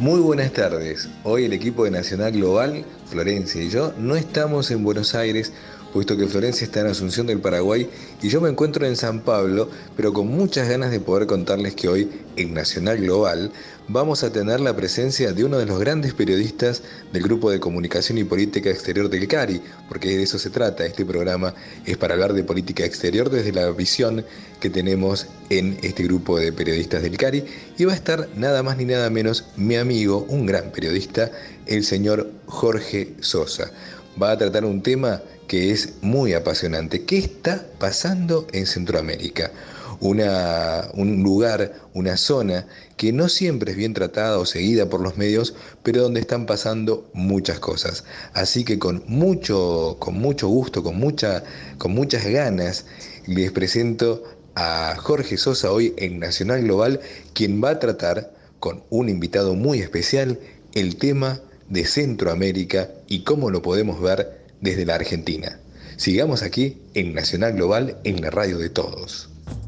Muy buenas tardes. Hoy el equipo de Nacional Global, Florencia y yo, no estamos en Buenos Aires, puesto que Florencia está en Asunción del Paraguay y yo me encuentro en San Pablo, pero con muchas ganas de poder contarles que hoy en Nacional Global vamos a tener la presencia de uno de los grandes periodistas del Grupo de Comunicación y Política Exterior del CARI, porque de eso se trata. Este programa es para hablar de política exterior desde la visión que tenemos en este grupo de periodistas del CARI, y va a estar nada más ni nada menos mi amigo, un gran periodista, el señor Jorge Sosa. Va a tratar un tema que es muy apasionante. ¿Qué está pasando en Centroamérica? Un lugar, una zona que no siempre es bien tratada o seguida por los medios, pero donde están pasando muchas cosas. Así que con mucho gusto, con muchas ganas, les presento a Jorge Sosa hoy en Nacional Global, quien va a tratar con un invitado muy especial el tema de Centroamérica y cómo lo podemos ver desde la Argentina. Sigamos aquí en Nacional Global, en la radio de todos.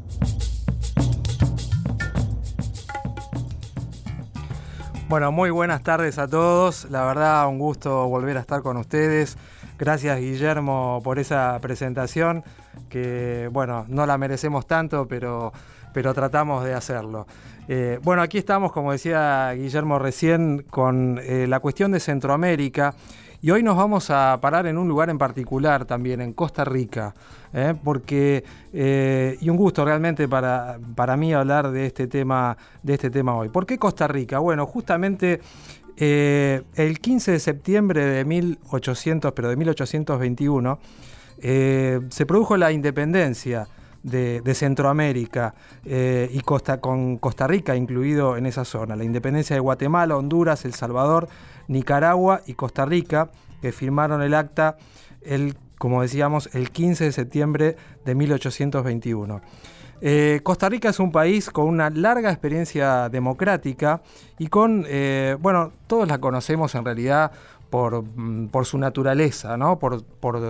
Bueno, muy buenas tardes a todos. La verdad, un gusto volver a estar con ustedes. Gracias, Guillermo, por esa presentación, que, bueno, no la merecemos tanto, pero tratamos de hacerlo. Bueno, aquí estamos, como decía Guillermo recién, con la cuestión de Centroamérica. Y hoy nos vamos a parar en un lugar en particular también, en Costa Rica, porque, y un gusto realmente para mí hablar de este tema hoy. ¿Por qué Costa Rica? Bueno, justamente el 15 de septiembre de 1821, se produjo la independencia de Centroamérica, y con Costa Rica incluido en esa zona. La independencia de Guatemala, Honduras, El Salvador, Nicaragua y Costa Rica, que firmaron el acta, como decíamos, el 15 de septiembre de 1821. Costa Rica es un país con una larga experiencia democrática y con, bueno, todos la conocemos en realidad por su naturaleza, ¿no? por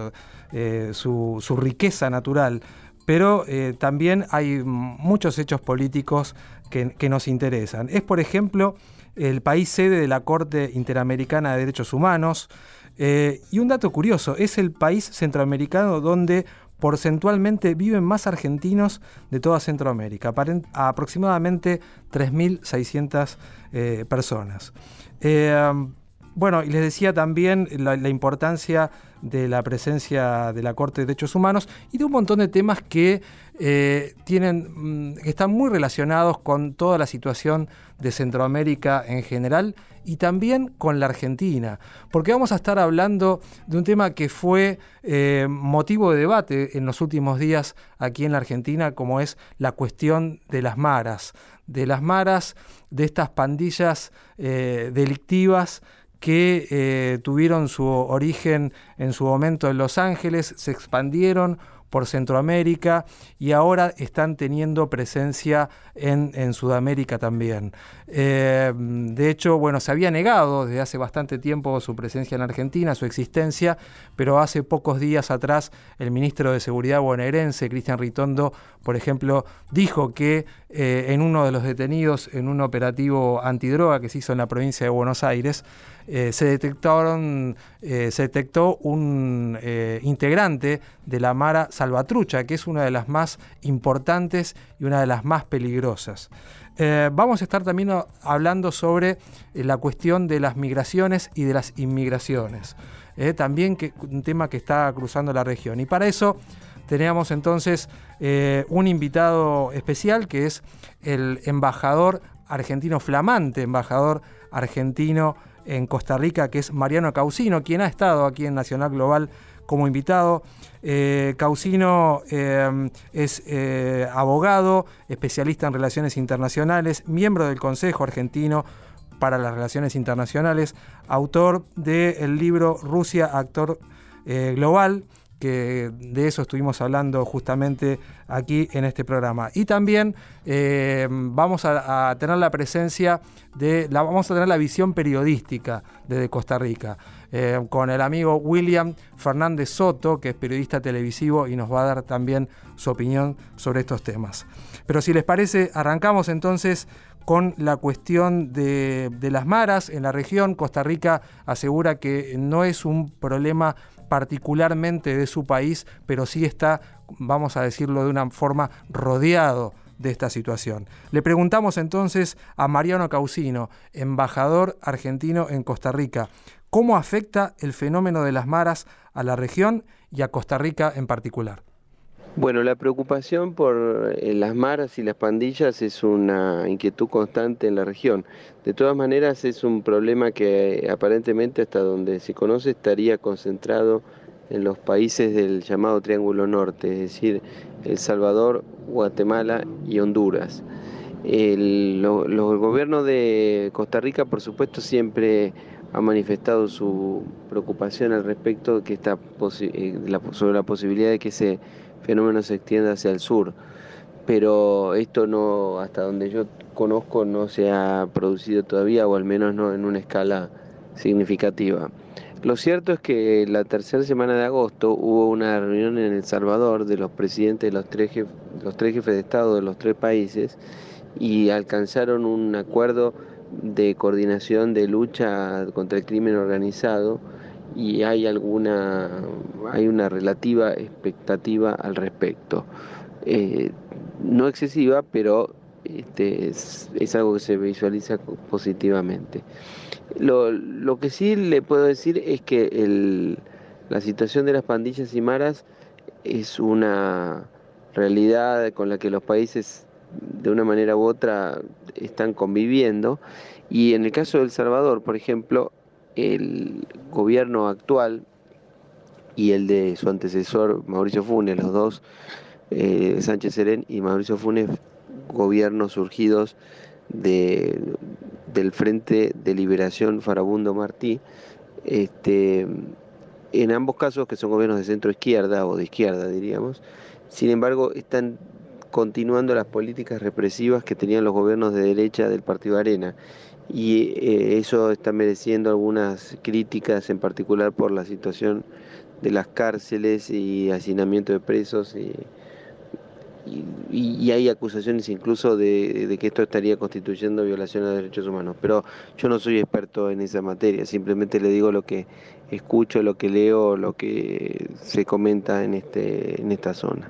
su riqueza natural. Pero también hay muchos hechos políticos que nos interesan. Es, por ejemplo, el país sede de la Corte Interamericana de Derechos Humanos. Y un dato curioso, es el país centroamericano donde porcentualmente viven más argentinos de toda Centroamérica, aproximadamente 3.600 personas. Bueno, y les decía también la importancia de la presencia de la Corte de Derechos Humanos y de un montón de temas que están muy relacionados con toda la situación de Centroamérica en general y también con la Argentina, porque vamos a estar hablando de un tema que fue motivo de debate en los últimos días aquí en la Argentina, como es la cuestión de las maras, de estas pandillas delictivas que tuvieron su origen en su momento en Los Ángeles, se expandieron por Centroamérica y ahora están teniendo presencia en Sudamérica también. De hecho, bueno, se había negado desde hace bastante tiempo su presencia en Argentina, su existencia, pero hace pocos días atrás el ministro de Seguridad bonaerense, Cristian Ritondo, por ejemplo, dijo que en uno de los detenidos en un operativo antidroga que se hizo en la provincia de Buenos Aires, se detectó un integrante de la Mara Salvatrucha, que es una de las más importantes y una de las más peligrosas. Vamos a estar también hablando sobre la cuestión de las migraciones y de las inmigraciones, también un tema que está cruzando la región. Y para eso teníamos entonces un invitado especial, que es el embajador argentino, flamante embajador argentino en Costa Rica, que es Mariano Causino, quien ha estado aquí en Nacional Global como invitado. Causino es abogado, especialista en relaciones internacionales, miembro del Consejo Argentino para las Relaciones Internacionales, autor del libro Rusia, actor global, que de eso estuvimos hablando justamente aquí en este programa. Y también vamos a tener la presencia vamos a tener la visión periodística desde Costa Rica. con el amigo William Fernández Soto, que es periodista televisivo y nos va a dar también su opinión sobre estos temas. Pero si les parece, arrancamos entonces con la cuestión de las maras en la región. Costa Rica asegura que no es un problema particularmente de su país, pero sí está, vamos a decirlo de una forma, rodeado de esta situación. Le preguntamos entonces a Mariano Causino, embajador argentino en Costa Rica, ¿cómo afecta el fenómeno de las maras a la región y a Costa Rica en particular? Bueno, la preocupación por las maras y las pandillas es una inquietud constante en la región. De todas maneras, es un problema que aparentemente, hasta donde se conoce, estaría concentrado en los países del llamado Triángulo Norte, es decir, El Salvador, Guatemala y Honduras. El gobierno de Costa Rica, por supuesto, siempre ha manifestado su preocupación al respecto sobre la posibilidad de que ese fenómeno se extienda hacia el sur, pero esto no, hasta donde yo conozco, no se ha producido todavía, o al menos no en una escala significativa. Lo cierto es que la tercera semana de agosto hubo una reunión en El Salvador de los presidentes de los tres jefes de Estado de los tres países y alcanzaron un acuerdo de coordinación de lucha contra el crimen organizado, y hay una relativa expectativa al respecto. No excesiva, pero es algo que se visualiza positivamente. Lo que sí le puedo decir es que la situación de las pandillas y maras es una realidad con la que los países de una manera u otra están conviviendo, y en el caso de El Salvador, por ejemplo, el gobierno actual y el de su antecesor Mauricio Funes, los dos, Sánchez Serén y Mauricio Funes, gobiernos surgidos del Frente de Liberación Farabundo Martí, en ambos casos, que son gobiernos de centro izquierda o de izquierda, diríamos, sin embargo, están continuando las políticas represivas que tenían los gobiernos de derecha del Partido Arena. Y eso está mereciendo algunas críticas, en particular por la situación de las cárceles y hacinamiento de presos, y hay acusaciones incluso de que esto estaría constituyendo violación a los derechos humanos. Pero yo no soy experto en esa materia, simplemente le digo lo que escucho, lo que leo, lo que se comenta en esta zona.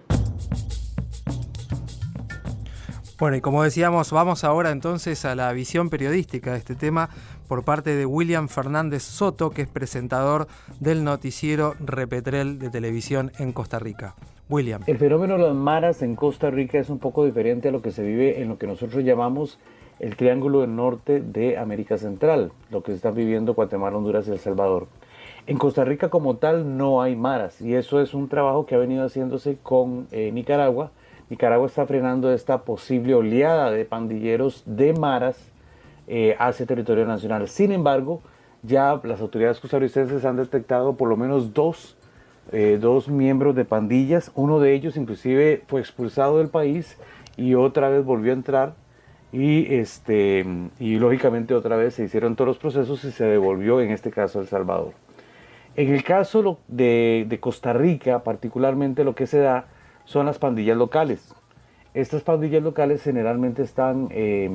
Bueno, y como decíamos, vamos ahora entonces a la visión periodística de este tema por parte de William Fernández Soto, que es presentador del noticiero Repetrel de televisión en Costa Rica. William. El fenómeno de las maras en Costa Rica es un poco diferente a lo que se vive en lo que nosotros llamamos el Triángulo del Norte de América Central, lo que se está viviendo Guatemala, Honduras y El Salvador. En Costa Rica como tal no hay maras, y eso es un trabajo que ha venido haciéndose con Nicaragua. Nicaragua está frenando esta posible oleada de pandilleros de maras hacia territorio nacional. Sin embargo, ya las autoridades costarricenses han detectado por lo menos dos miembros de pandillas. Uno de ellos inclusive fue expulsado del país y otra vez volvió a entrar, y lógicamente otra vez se hicieron todos los procesos y se devolvió, en este caso, a El Salvador. En el caso de Costa Rica, particularmente, lo que se da son las pandillas locales. Estas pandillas locales generalmente están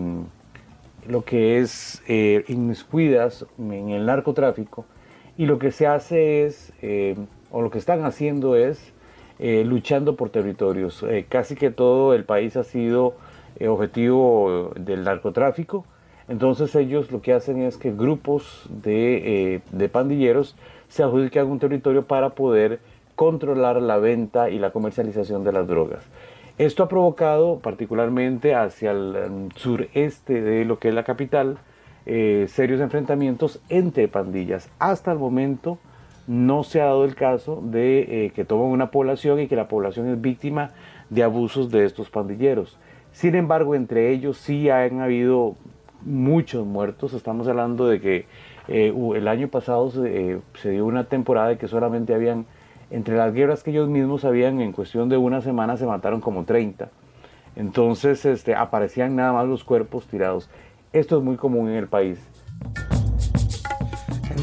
lo que es inmiscuidas en el narcotráfico, y lo que se hace es, o lo que están haciendo es luchando por territorios. Casi que todo el país ha sido objetivo del narcotráfico. Entonces ellos lo que hacen es que grupos de pandilleros se adjudican un territorio para poder controlar la venta y la comercialización de las drogas. Esto ha provocado, particularmente hacia el sureste de lo que es la capital, serios enfrentamientos entre pandillas. Hasta el momento no se ha dado el caso de que tomen una población y que la población es víctima de abusos de estos pandilleros. Sin embargo, entre ellos sí han habido muchos muertos. Estamos hablando de que el año pasado se dio una temporada de que solamente habían, entre las guerras que ellos mismos habían, en cuestión de una semana se mataron como 30. Entonces aparecían nada más los cuerpos tirados. Esto es muy común en el país.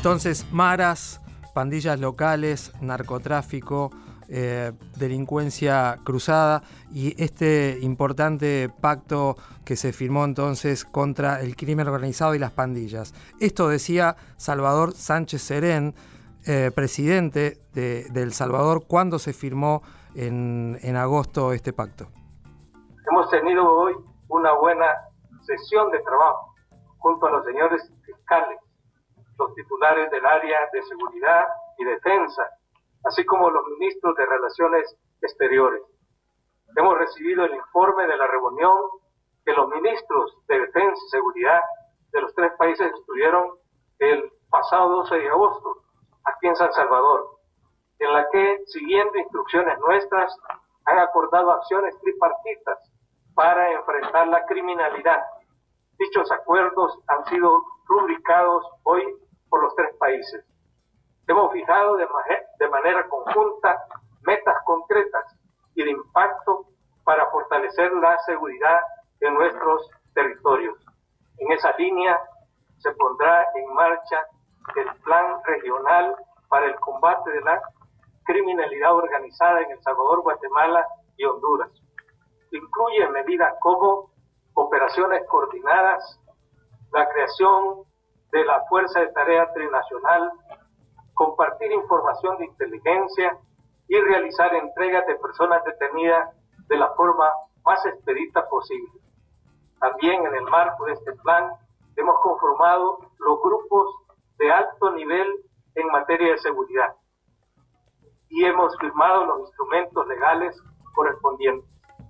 Entonces, maras, pandillas locales, narcotráfico, delincuencia cruzada y este importante pacto que se firmó entonces contra el crimen organizado y las pandillas. Esto decía Salvador Sánchez Serén, presidente de El Salvador, cuando se firmó en agosto este pacto. Hemos tenido hoy una buena sesión de trabajo junto a los señores fiscales, los titulares del área de seguridad y defensa, así como los ministros de Relaciones Exteriores. Hemos recibido el informe de la reunión que los ministros de Defensa y Seguridad de los 3 países estuvieron el pasado 12 de agosto aquí en San Salvador, en la que, siguiendo instrucciones nuestras, han acordado acciones tripartitas para enfrentar la criminalidad. Dichos acuerdos han sido rubricados hoy por los 3 países. Hemos fijado de manera conjunta metas concretas y de impacto para fortalecer la seguridad en nuestros territorios. En esa línea se pondrá en marcha el Plan Regional para el Combate de la Criminalidad Organizada en El Salvador, Guatemala y Honduras. Incluye medidas como operaciones coordinadas, la creación de la Fuerza de Tarea Trinacional, compartir información de inteligencia y realizar entregas de personas detenidas de la forma más expedita posible. También en el marco de este plan hemos conformado los grupos de alto nivel en materia de seguridad y hemos firmado los instrumentos legales correspondientes.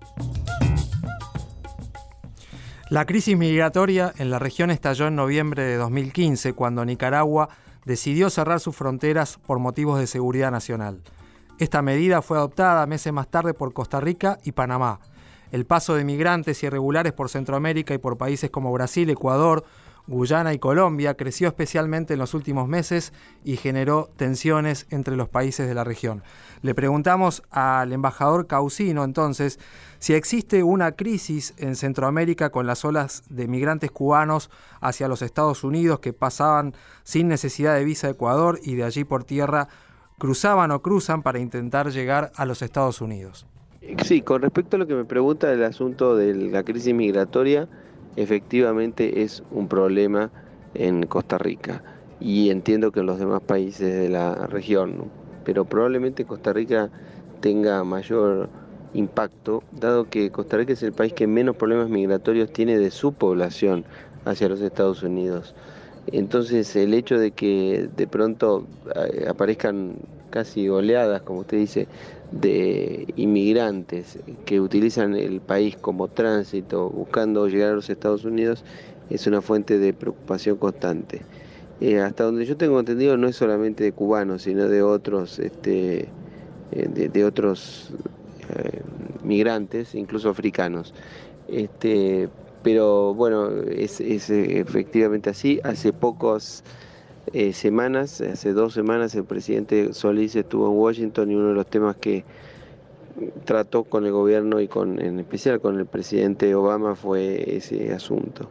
La crisis migratoria en la región estalló en noviembre de 2015, cuando Nicaragua decidió cerrar sus fronteras por motivos de seguridad nacional. Esta medida fue adoptada meses más tarde por Costa Rica y Panamá. El paso de migrantes irregulares por Centroamérica y por países como Brasil, Ecuador, Guyana y Colombia creció especialmente en los últimos meses y generó tensiones entre los países de la región. Le preguntamos al embajador Causino entonces si existe una crisis en Centroamérica con las olas de migrantes cubanos hacia los Estados Unidos que pasaban sin necesidad de visa a Ecuador y de allí por tierra cruzaban o cruzan para intentar llegar a los Estados Unidos. Sí, con respecto a lo que me pregunta del asunto de la crisis migratoria, efectivamente es un problema en Costa Rica y entiendo que en los demás países de la región, ¿no? Pero probablemente Costa Rica tenga mayor impacto, dado que Costa Rica es el país que menos problemas migratorios tiene de su población hacia los Estados Unidos. Entonces el hecho de que de pronto aparezcan casi oleadas, como usted dice, de inmigrantes que utilizan el país como tránsito buscando llegar a los Estados Unidos es una fuente de preocupación constante. Hasta donde yo tengo entendido no es solamente de cubanos, sino de otros migrantes, incluso africanos. Pero bueno, es efectivamente así. Hace pocas semanas, hace 2 semanas, el presidente Solís estuvo en Washington y uno de los temas que trató con el gobierno y en especial con el presidente Obama fue ese asunto.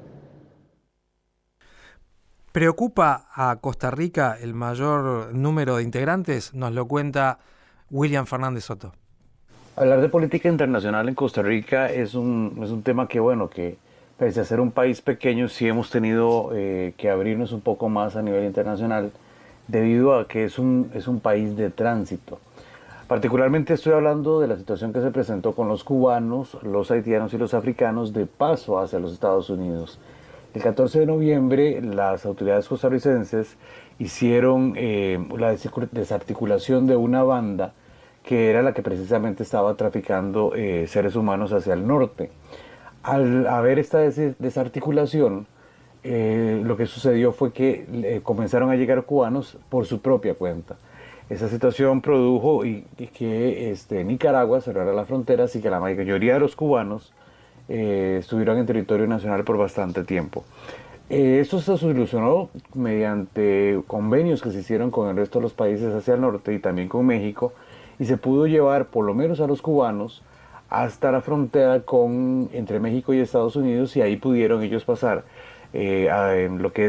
¿Preocupa a Costa Rica el mayor número de integrantes? Nos lo cuenta William Fernández Soto. Hablar de política internacional en Costa Rica es un tema que pese a ser un país pequeño, sí hemos tenido que abrirnos un poco más a nivel internacional debido a que es un país de tránsito. Particularmente estoy hablando de la situación que se presentó con los cubanos, los haitianos y los africanos de paso hacia los Estados Unidos. El 14 de noviembre las autoridades costarricenses hicieron la desarticulación de una banda que era la que precisamente estaba traficando seres humanos hacia el norte. Al haber esta desarticulación, lo que sucedió fue que comenzaron a llegar cubanos por su propia cuenta. Esa situación produjo que Nicaragua cerrara las fronteras y que la mayoría de los cubanos estuvieron en territorio nacional por bastante tiempo. Esto se solucionó mediante convenios que se hicieron con el resto de los países hacia el norte y también con México, y se pudo llevar por lo menos a los cubanos hasta la frontera entre México y Estados Unidos, y ahí pudieron ellos pasar en lo que es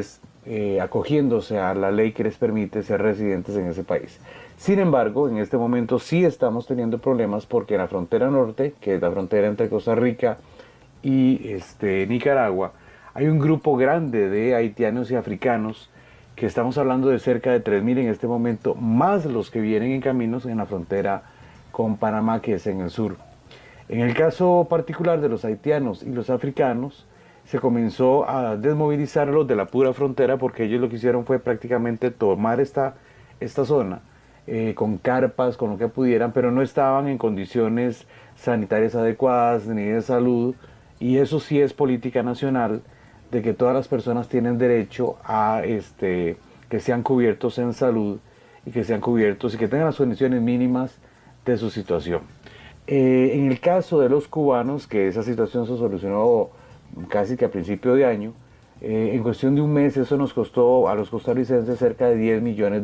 acogiéndose a la ley que les permite ser residentes en ese país. Sin embargo, en este momento sí estamos teniendo problemas porque en la frontera norte, que es la frontera entre Costa Rica y Nicaragua, hay un grupo grande de haitianos y africanos, que estamos hablando de cerca de 3.000 en este momento, más los que vienen en caminos en la frontera con Panamá, que es en el sur. En el caso particular de los haitianos y los africanos, se comenzó a desmovilizarlos de la pura frontera porque ellos lo que hicieron fue prácticamente tomar esta zona con carpas, con lo que pudieran, pero no estaban en condiciones sanitarias adecuadas ni de salud, y eso sí es política nacional, de que todas las personas tienen derecho a que sean cubiertos en salud y que sean cubiertos y que tengan las condiciones mínimas de su situación. En el caso de los cubanos, que esa situación se solucionó casi que a principio de año, en cuestión de un mes eso nos costó a los costarricenses cerca de $10 millones.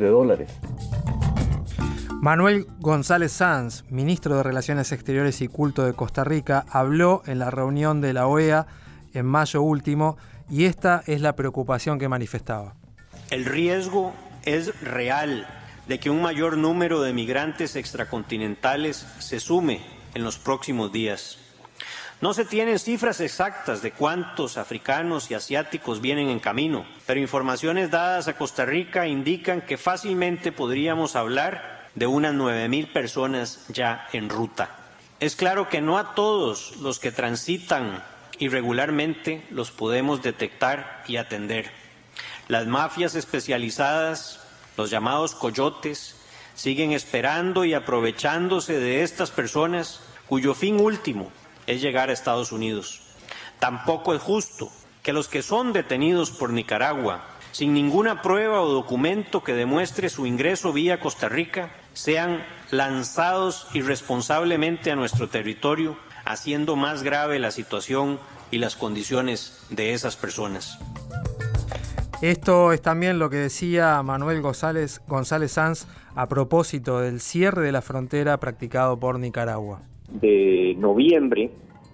Manuel González Sanz, ministro de Relaciones Exteriores y Culto de Costa Rica, habló en la reunión de la OEA en mayo último, y esta es la preocupación que manifestaba. El riesgo es real de que un mayor número de migrantes extracontinentales se sume en los próximos días. No se tienen cifras exactas de cuántos africanos y asiáticos vienen en camino, pero informaciones dadas a Costa Rica indican que fácilmente podríamos hablar de unas 9.000 personas ya en ruta. Es claro que no a todos los que transitan irregularmente los podemos detectar y atender. Las mafias especializadas, los llamados coyotes, siguen esperando y aprovechándose de estas personas cuyo fin último es llegar a Estados Unidos. Tampoco es justo que los que son detenidos por Nicaragua sin ninguna prueba o documento que demuestre su ingreso vía Costa Rica sean lanzados irresponsablemente a nuestro territorio, haciendo más grave la situación y las condiciones de esas personas. Esto es también lo que decía Manuel González Sanz a propósito del cierre de la frontera practicado por Nicaragua. De noviembre,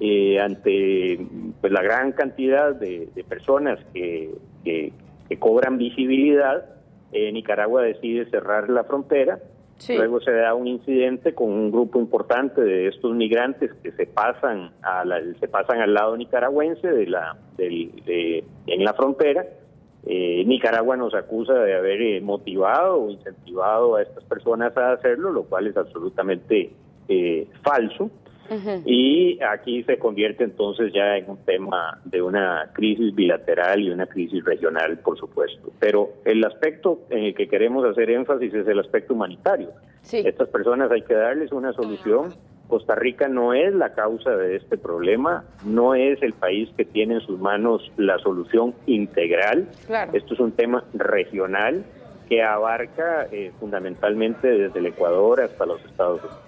ante pues, la gran cantidad de personas que cobran visibilidad, Nicaragua decide cerrar la frontera. Sí. Luego se da un incidente con un grupo importante de estos migrantes que se pasan al lado nicaragüense en la frontera. Nicaragua nos acusa de haber motivado o incentivado a estas personas a hacerlo, lo cual es absolutamente falso. Uh-huh. Y aquí se convierte entonces ya en un tema de una crisis bilateral y una crisis regional, por supuesto. Pero el aspecto en el que queremos hacer énfasis es el aspecto humanitario. Sí. Estas personas hay que darles una solución. Costa Rica no es la causa de este problema, no es el país que tiene en sus manos la solución integral. Claro. Esto es un tema regional que abarca fundamentalmente desde el Ecuador hasta los Estados Unidos.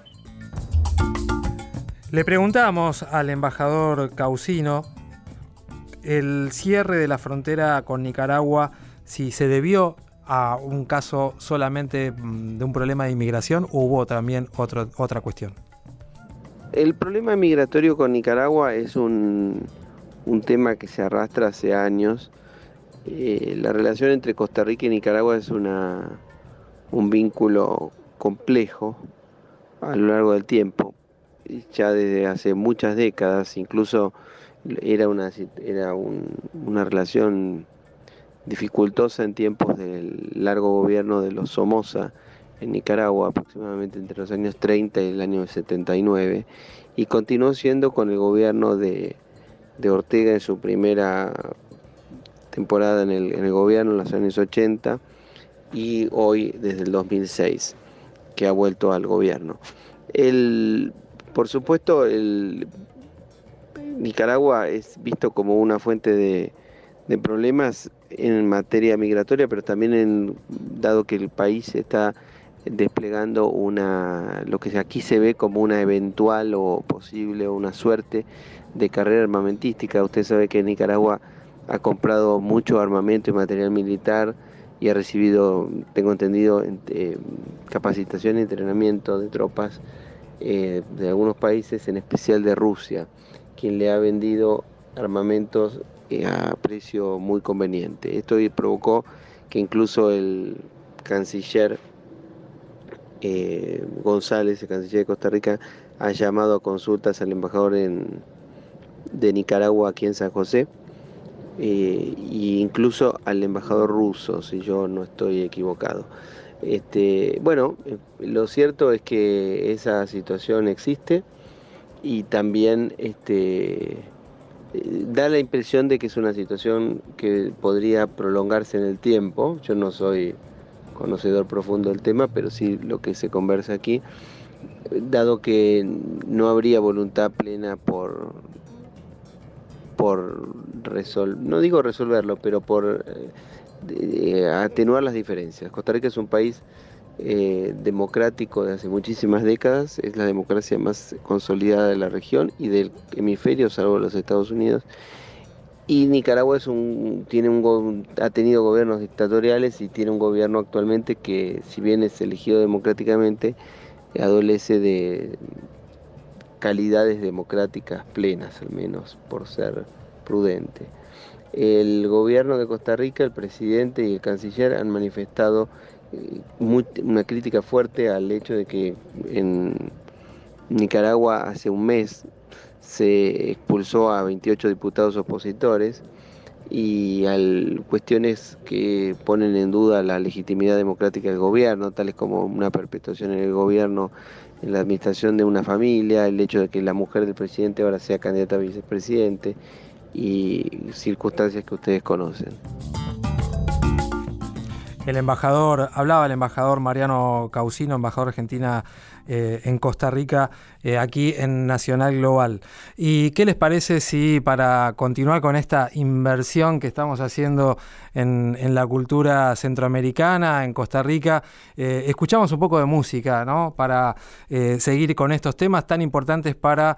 Le preguntamos al embajador Causino el cierre de la frontera con Nicaragua, si se debió a un caso solamente de un problema de inmigración o hubo también otra cuestión. El problema migratorio con Nicaragua es un tema que se arrastra hace años. La relación entre Costa Rica y Nicaragua es un vínculo complejo a lo largo del tiempo. Ya desde hace muchas décadas, incluso era una relación dificultosa en tiempos del largo gobierno de los Somoza en Nicaragua, aproximadamente entre los años 30 y el año 79, y continuó siendo con el gobierno de Ortega en su primera temporada en el gobierno, en los años 80, y hoy desde el 2006, que ha vuelto al gobierno. Por supuesto, Nicaragua es visto como una fuente de problemas en materia migratoria, pero también dado que el país está desplegando lo que aquí se ve como una eventual o posible o una suerte de carrera armamentística. Usted sabe que Nicaragua ha comprado mucho armamento y material militar y ha recibido, tengo entendido, capacitación y entrenamiento de tropas de algunos países, en especial de Rusia, quien le ha vendido armamentos a precio muy conveniente. Esto provocó que incluso el canciller González, el canciller de Costa Rica, ha llamado a consultas al embajador de Nicaragua aquí en San José, e incluso al embajador ruso, si yo no estoy equivocado. Bueno, lo cierto es que esa situación existe y también da la impresión de que es una situación que podría prolongarse en el tiempo. Yo no soy conocedor profundo del tema, pero sí lo que se conversa aquí, dado que no habría voluntad plena por no digo resolverlo, pero por atenuar las diferencias. Costa Rica es un país democrático de hace muchísimas décadas, es la democracia más consolidada de la región y del hemisferio, salvo los Estados Unidos. Y Nicaragua ha tenido gobiernos dictatoriales y tiene un gobierno actualmente que, si bien es elegido democráticamente, adolece de calidades democráticas plenas, al menos por ser prudente. El gobierno de Costa Rica, el presidente y el canciller han manifestado una crítica fuerte al hecho de que en Nicaragua hace un mes se expulsó a 28 diputados opositores y cuestiones que ponen en duda la legitimidad democrática del gobierno, tales como una perpetuación en el gobierno, en la administración de una familia, el hecho de que la mujer del presidente ahora sea candidata a vicepresidente y circunstancias que ustedes conocen. Hablaba el embajador Mariano Causino, embajador argentina en Costa Rica, aquí en Nacional Global. ¿Y qué les parece si, para continuar con esta inversión que estamos haciendo en la cultura centroamericana, en Costa Rica, escuchamos un poco de música, ¿no? Para seguir con estos temas tan importantes para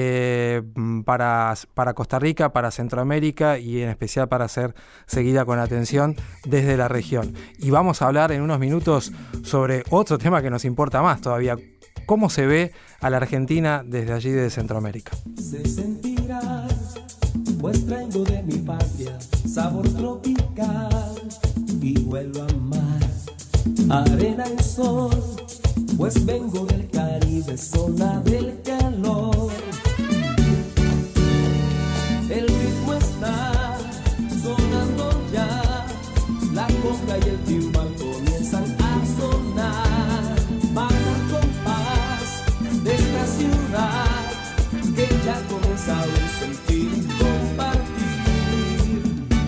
Costa Rica, para Centroamérica y en especial para ser seguida con atención desde la región. Y vamos a hablar en unos minutos sobre otro tema que nos importa más todavía: cómo se ve a la Argentina desde allí de Centroamérica. Se sentirá, pues traigo de mi patria sabor tropical y vuelvo a amar arena y sol, pues vengo del Caribe, zona del calor. El ritmo está sonando ya, la conga y el timbal comienzan a sonar. Baja el compás de esta ciudad que ya comienza a sentir y compartir.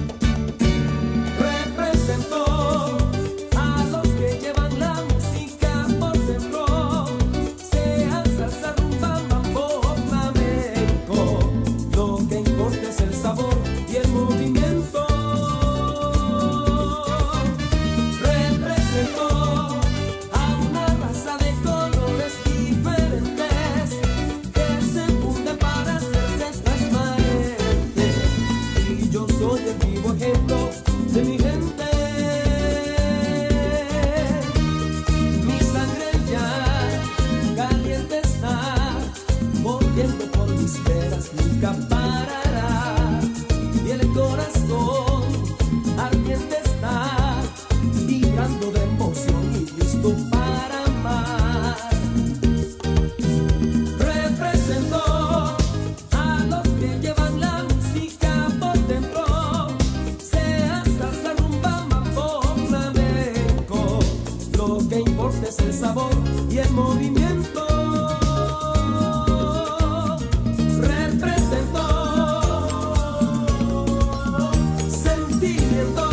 Representó a los que llevan la música por dentro, sea salsa, rumba, mambo o flamenco. Lo que importa es el sabor y el movimiento. Representó a una raza de colores diferentes que se funden para hacerse transparentes. Y yo soy el vivo ejemplo de mi gente. Mi sangre ya caliente está, volviendo por mis venas, nunca parará. Y el corazón ardiente está, vibrando de emoción y listo para amar. Representó a los que llevan la música por dentro, sea salsa, rumba, mambo o flamenco. Lo que importa es el sabor y el movimiento. Representó sentimiento.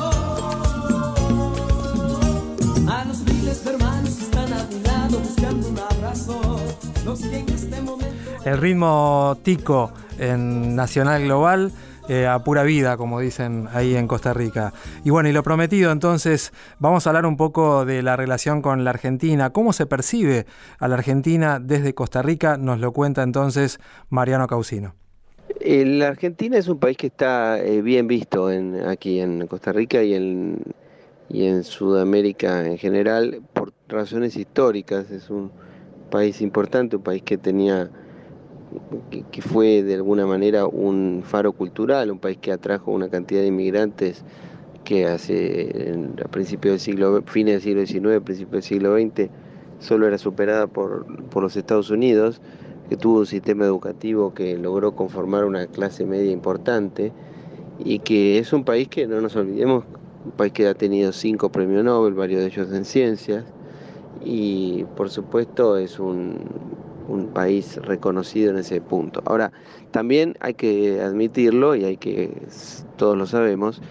A los miles de hermanos que están a mi lado buscando un abrazo, los que en este momento... El ritmo tico en Nacional Global, a pura vida, como dicen ahí en Costa Rica. Y bueno, y lo prometido, entonces, vamos a hablar un poco de la relación con la Argentina. ¿Cómo se percibe a la Argentina desde Costa Rica? Nos lo cuenta entonces Mariano Causino. La Argentina es un país que está bien visto aquí en Costa Rica y en Sudamérica en general por razones históricas. Es un país importante, un país que tenía que fue de alguna manera un faro cultural, un país que atrajo una cantidad de inmigrantes que a principios del siglo, fines del siglo XIX, principios del siglo XX, solo era superada por los Estados Unidos, que tuvo un sistema educativo que logró conformar una clase media importante, y que es un país que, no nos olvidemos, un país que ha tenido 5 premios Nobel, varios de ellos en ciencias, y por supuesto es un país reconocido en ese punto. Ahora, también hay que admitirlo, y todos lo sabemos,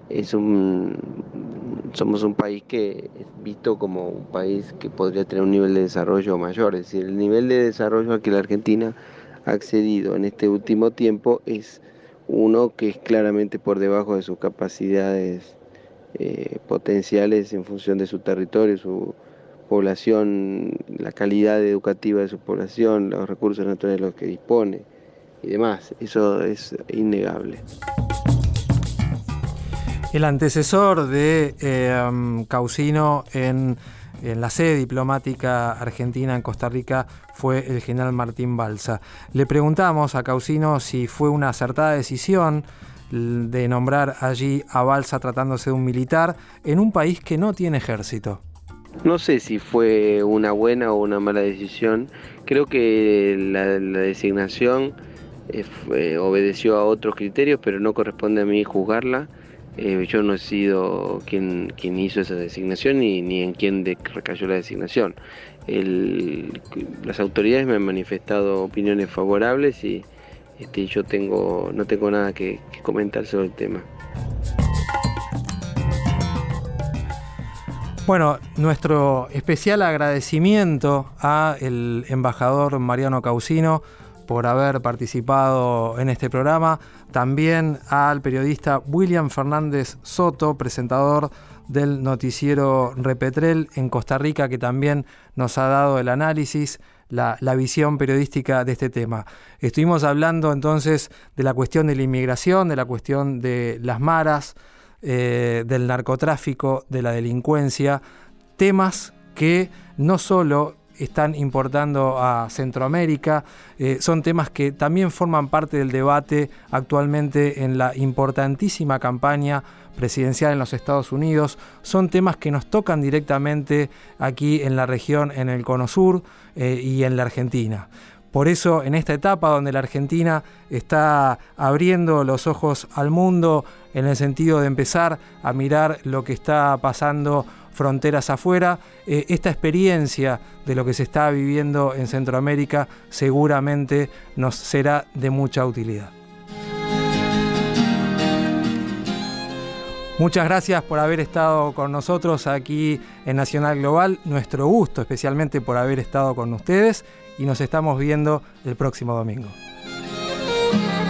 somos un país que es visto como un país que podría tener un nivel de desarrollo mayor. Es decir, el nivel de desarrollo al que la Argentina ha accedido en este último tiempo es uno que es claramente por debajo de sus capacidades potenciales en función de su territorio, su población, la calidad educativa de su población, los recursos naturales de los que dispone y demás. Eso es innegable. El antecesor de Causino en la sede diplomática argentina en Costa Rica fue el general Martín Balsa. Le preguntamos a Causino si fue una acertada decisión de nombrar allí a Balsa tratándose de un militar en un país que no tiene ejército. No sé si fue una buena o una mala decisión. Creo que la designación obedeció a otros criterios, pero no corresponde a mí juzgarla. Yo no he sido quien hizo esa designación ni en quien recayó la designación. Las autoridades me han manifestado opiniones favorables y yo no tengo nada que comentar sobre el tema. Bueno, nuestro especial agradecimiento al embajador Mariano Causino por haber participado en este programa, también al periodista William Fernández Soto, presentador del noticiero Repetrel en Costa Rica, que también nos ha dado el análisis, la visión periodística de este tema. Estuvimos hablando entonces de la cuestión de la inmigración, de la cuestión de las maras, del narcotráfico, de la delincuencia, temas que no solo están importando a Centroamérica, son temas que también forman parte del debate actualmente en la importantísima campaña presidencial en los Estados Unidos, son temas que nos tocan directamente aquí en la región, en el Cono Sur y en la Argentina. Por eso, en esta etapa donde la Argentina está abriendo los ojos al mundo en el sentido de empezar a mirar lo que está pasando fronteras afuera, esta experiencia de lo que se está viviendo en Centroamérica seguramente nos será de mucha utilidad. Muchas gracias por haber estado con nosotros aquí en Nacional Global. Nuestro gusto especialmente por haber estado con ustedes y nos estamos viendo el próximo domingo.